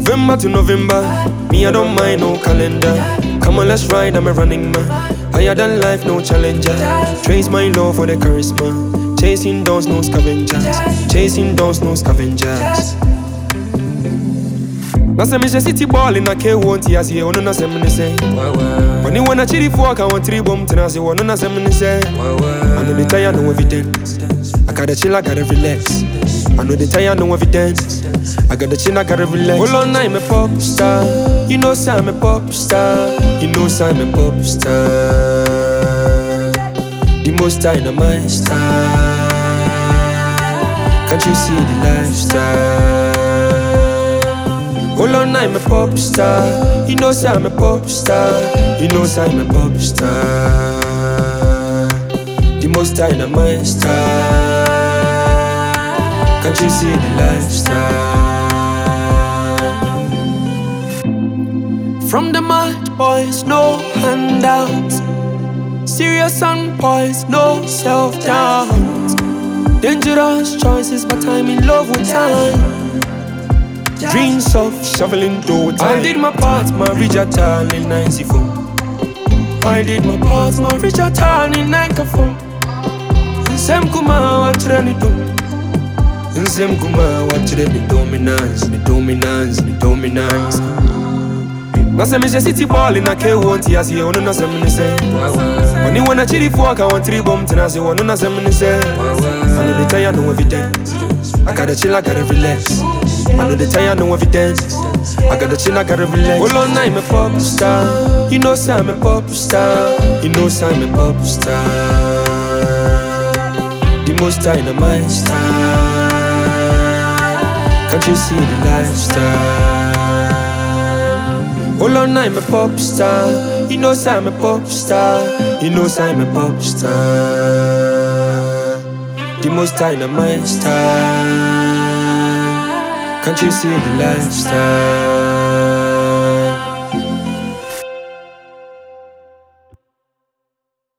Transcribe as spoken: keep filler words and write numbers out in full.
November to November, me I don't mind no calendar. Come on, let's ride, I'm a running man. Higher than life, no challenger. Trace my love for the charisma. Chasing dawns, no scavengers. Chasing dawns, no scavengers. Na se me je city ball in a K one T as you wanna say me say. When you wanna chili fork, I want three bomb to say wanna say me say. I know the tire no evidence. I gotta chill, I gotta relax. I know the tire no evidence. I gotta chill, I gotta relax. Hold on, I'm a pop star. You know, say I'm a pop star. You know, say I'm a pop star. The most dynamite star. Can't you see the lifestyle? Hold on, I'm a pop star. You know, say I'm a pop star. You know, say I'm a pop star. The most dynamite star. Can't you see the lifestyle? From the mad boys, no handouts. Serious and boys, no self-doubt. Dangerous choices, but I'm in love with time. Dreams of shoveling dough. I did my part, my Richard Town in ninety-four. I did my part, my Richard Town in ninety-four. Nsem kuma watchre ni do. Nsem kuma watchre ni dominance, ni dominance, ni dominance. Na se me je city ball in a K one T as you wanna say me say. When you wanna chili fork, I want three bomb to say wanna say me say. I know the tire no evidence. I gotta chill, I gotta relax. I know the tire no evidence. I gotta chill, I gotta relax. Hold on, I'm a pop star. You know, say I'm a pop star. You know, say I'm a pop star. The most dynamite star. Can't you see the lifestyle? Hold on, I'm a pop star. You know, say I'm a pop star. You know, say I'm a pop star. The most dynamite star. Can't you see the lifestyle?